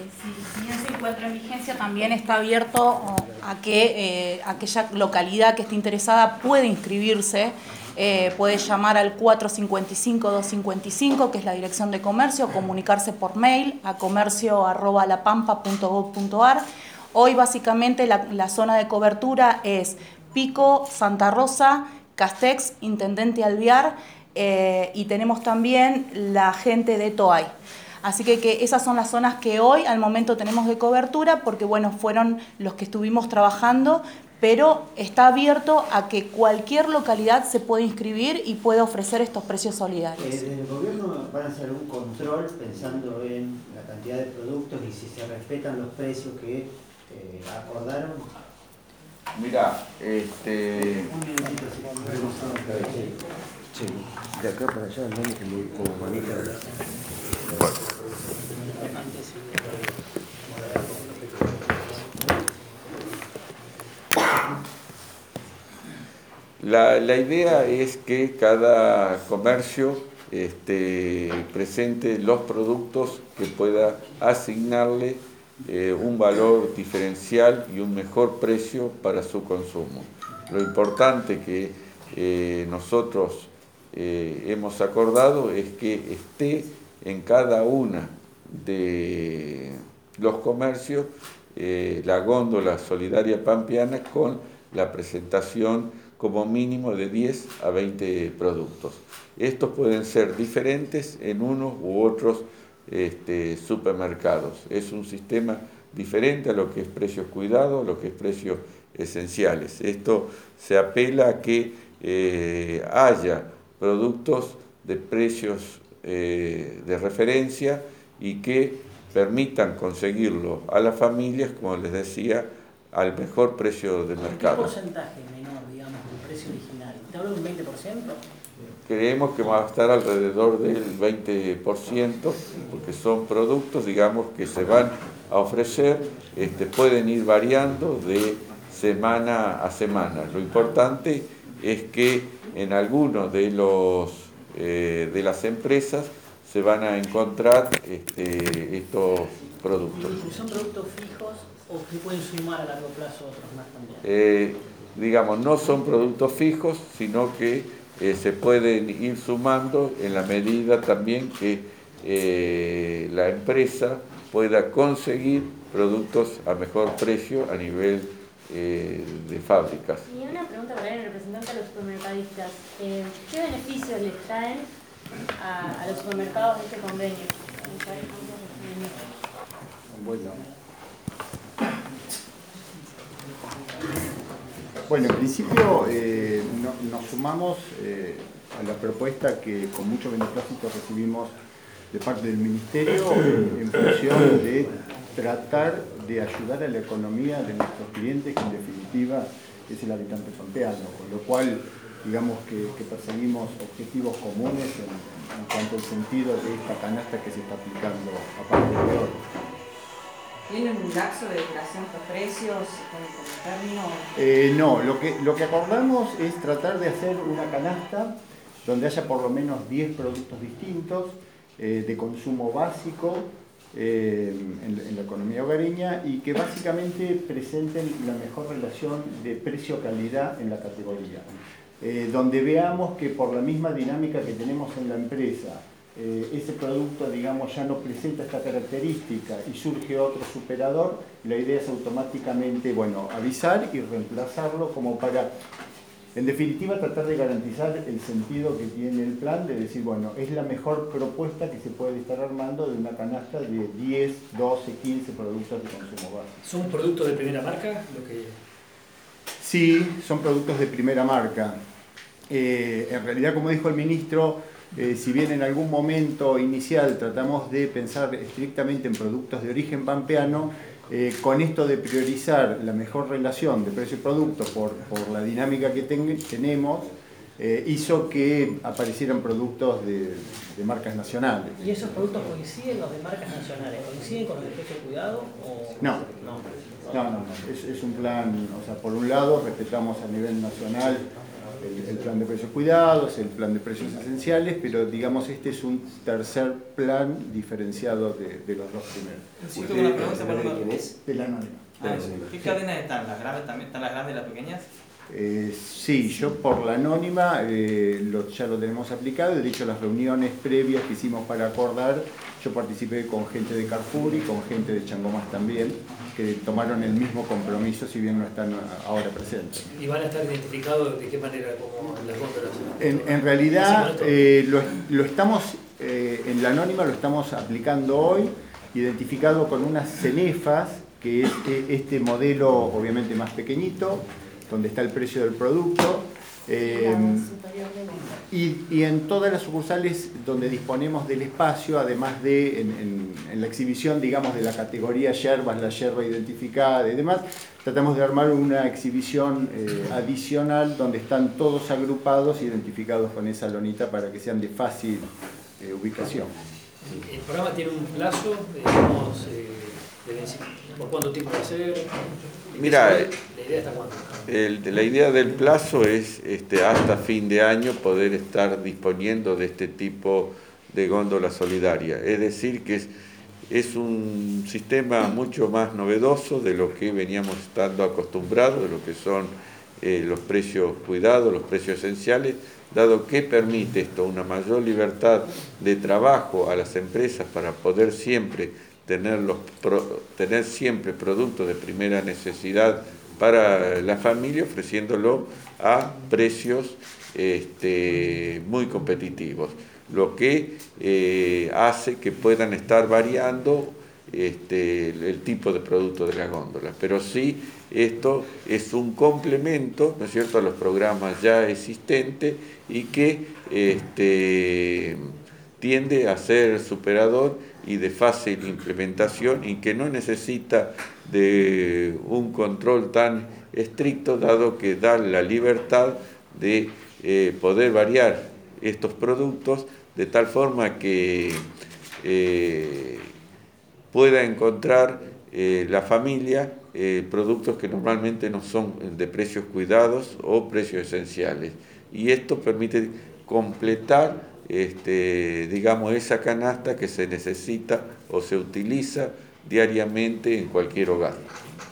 si bien se encuentra en vigencia, también está abierto a que aquella localidad que esté interesada puede inscribirse, puede llamar al 455-255, que es la dirección de comercio, comunicarse por mail a comercio@lapampa.gov.ar. Hoy básicamente la zona de cobertura es Pico, Santa Rosa, Castex, Intendente Alvear, y tenemos también la gente de Toay. Así que esas son las zonas que hoy al momento tenemos de cobertura, porque bueno, fueron los que estuvimos trabajando, pero está abierto a que cualquier localidad se pueda inscribir y pueda ofrecer estos precios solidarios. ¿Desde el gobierno van a hacer un control pensando en la cantidad de productos y si se respetan los precios que acordaron? Mirá, Un minutito, Sí, de acá para allá, no me como manija. La idea es que cada comercio presente los productos que pueda asignarle un valor diferencial y un mejor precio para su consumo. Lo importante que nosotros hemos acordado es que esté en cada una de los comercios la góndola solidaria pampeana con la presentación como mínimo de 10 a 20 productos. Estos pueden ser diferentes en unos u otros supermercados. Es un sistema diferente a lo que es precios cuidados, a lo que es precios esenciales. Esto se apela a que haya productos de precios de referencia y que permitan conseguirlo a las familias, como les decía, al mejor precio de mercado. ¿Qué porcentaje menor, digamos, del precio original? ¿Te hablo de un 20%? Creemos que va a estar alrededor del 20%, porque son productos, digamos, que se van a ofrecer, pueden ir variando de semana a semana. Lo importante es que en algunos de las empresas se van a encontrar estos productos. ¿Y son productos fijos o que pueden sumar a largo plazo otros más también? Digamos, no son productos fijos, sino que se pueden ir sumando en la medida también que la empresa pueda conseguir productos a mejor precio a nivel de fábricas. Y una pregunta para el representante de los supermercadistas. ¿Qué beneficios les traen a los supermercados de este convenio? Bueno, en principio nos sumamos a la propuesta que con mucho beneplácito recibimos de parte del Ministerio en función de tratar de ayudar a la economía de nuestros clientes, que en definitiva es el habitante pampeano, con lo cual digamos que perseguimos objetivos comunes en cuanto al sentido de esta canasta que se está aplicando a partir de hoy. ¿Tienen un lapso de duración estos precios como término? No, lo que acordamos es tratar de hacer una canasta donde haya por lo menos 10 productos distintos de consumo básico en la economía hogareña y que básicamente presenten la mejor relación de precio-calidad en la categoría. Donde veamos que por la misma dinámica que tenemos en la empresa, ese producto, digamos, ya no presenta esta característica y surge otro superador, la idea es automáticamente, bueno, avisar y reemplazarlo como para, en definitiva, tratar de garantizar el sentido que tiene el plan, de decir, bueno, es la mejor propuesta que se puede estar armando de una canasta de 10, 12, 15 productos de consumo básico. ¿Son productos de primera marca? Sí, son productos de primera marca. En realidad, como dijo el ministro, si bien en algún momento inicial tratamos de pensar estrictamente en productos de origen pampeano, con esto de priorizar la mejor relación de precio y producto por la dinámica que tenemos, hizo que aparecieran productos de marcas nacionales. ¿Y esos productos coinciden los de marcas nacionales? ¿Coinciden con los de precio cuidado? No. Es un plan, o sea, por un lado respetamos a nivel nacional el plan de precios cuidados, el plan de precios esenciales, pero digamos este es un tercer plan diferenciado de los dos primeros. Sí, tengo una pregunta, ¿De quién es? De la anónima. ¿Qué cadenas están? ¿Las grandes también? ¿Están las grandes y las pequeñas? Sí, yo por la anónima ya lo tenemos aplicado. De hecho, las reuniones previas que hicimos para acordar, yo participé con gente de Carrefour y con gente de Changomás también, que tomaron el mismo compromiso, si bien no están ahora presentes. ¿Y van a estar identificados de qué manera, como en las góndolas? En realidad, lo estamos, en la anónima lo estamos aplicando hoy, identificado con unas cenefas, que es este modelo obviamente obviamente más donde está el precio del producto, y en todas las sucursales donde disponemos del espacio, además de en la exhibición, digamos, de la categoría yerbas, la yerba identificada y demás, tratamos de armar una exhibición adicional donde están todos agrupados, identificados con esa lonita para que sean de fácil ubicación. ¿El programa tiene un plazo, digamos, por cuánto tiempo va a ser? Mira, ¿La idea hasta cuándo? La idea del plazo es hasta fin de año poder estar disponiendo de este tipo de góndola solidaria. Es decir, que es un sistema mucho más novedoso de lo que veníamos estando acostumbrados, de lo que son los precios cuidados, los precios esenciales, dado que permite esto una mayor libertad de trabajo a las empresas para poder siempre tener siempre productos de primera necesidad para la familia, ofreciéndolo a precios muy competitivos, lo que hace que puedan estar variando el tipo de producto de la góndola. Pero sí, esto es un complemento, ¿no es cierto?, a los programas ya existentes y que tiende a ser superador y de fácil implementación y que no necesita de un control tan estricto, dado que da la libertad de poder variar estos productos de tal forma que pueda encontrar la familia productos que normalmente no son de precios cuidados o precios esenciales. Y esto permite completar digamos, esa canasta que se necesita o se utiliza diariamente en cualquier hogar.